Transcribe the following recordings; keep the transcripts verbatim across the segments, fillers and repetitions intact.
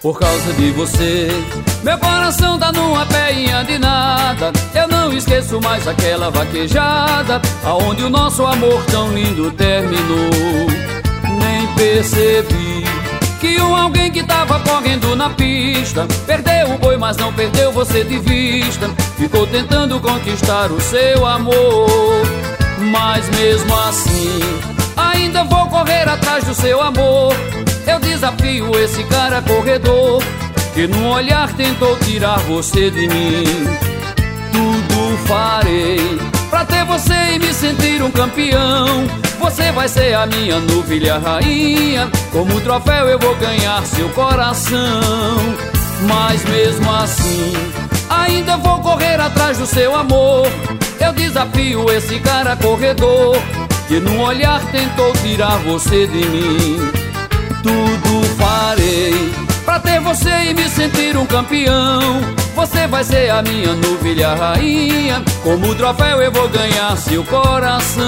Por causa de você, meu coração tá numa peinha de nada. Eu não esqueço mais aquela vaquejada, aonde o nosso amor tão lindo terminou. Nem percebi que um alguém que tava correndo na pista perdeu o boi, mas não perdeu você de vista. Ficou tentando conquistar o seu amor, mas mesmo assim ainda vou correr atrás do seu amor. Eu desafio esse cara corredor que num olhar tentou tirar você de mim. Tudo farei pra ter você e me sentir um campeão. Você vai ser a minha novilha rainha, como troféu eu vou ganhar seu coração. Mas mesmo assim ainda vou correr atrás do seu amor. Eu desafio esse cara corredor que num olhar tentou tirar você de mim. Tudo farei pra ter você e me sentir um campeão. Você vai ser a minha novilha rainha, como troféu eu vou ganhar seu coração.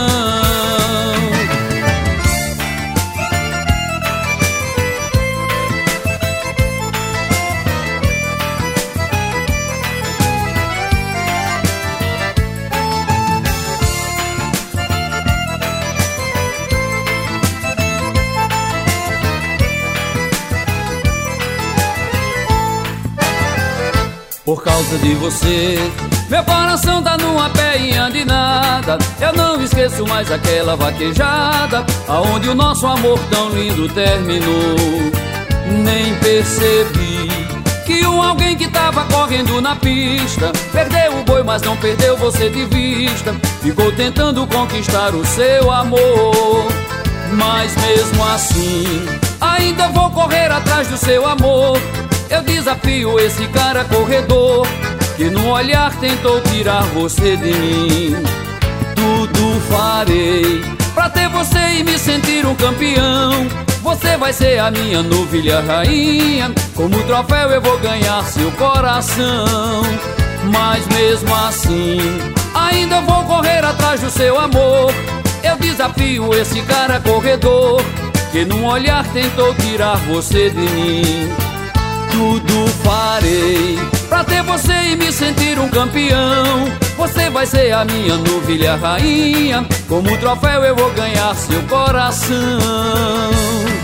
Por causa de você, meu coração tá numa peinha de nada. Eu não esqueço mais aquela vaquejada, aonde o nosso amor tão lindo terminou. Nem percebi que um alguém que tava correndo na pista perdeu o boi, mas não perdeu você de vista. Ficou tentando conquistar o seu amor, mas mesmo assim ainda vou correr atrás do seu amor. Eu desafio esse cara corredor que num olhar tentou tirar você de mim. Tudo farei pra ter você e me sentir um campeão. Você vai ser a minha novilha rainha, como troféu eu vou ganhar seu coração. Mas mesmo assim ainda vou correr atrás do seu amor. Eu desafio esse cara corredor que num olhar tentou tirar você de mim. Tudo farei pra ter você e me sentir um campeão. Você vai ser a minha novilha rainha, como troféu eu vou ganhar seu coração.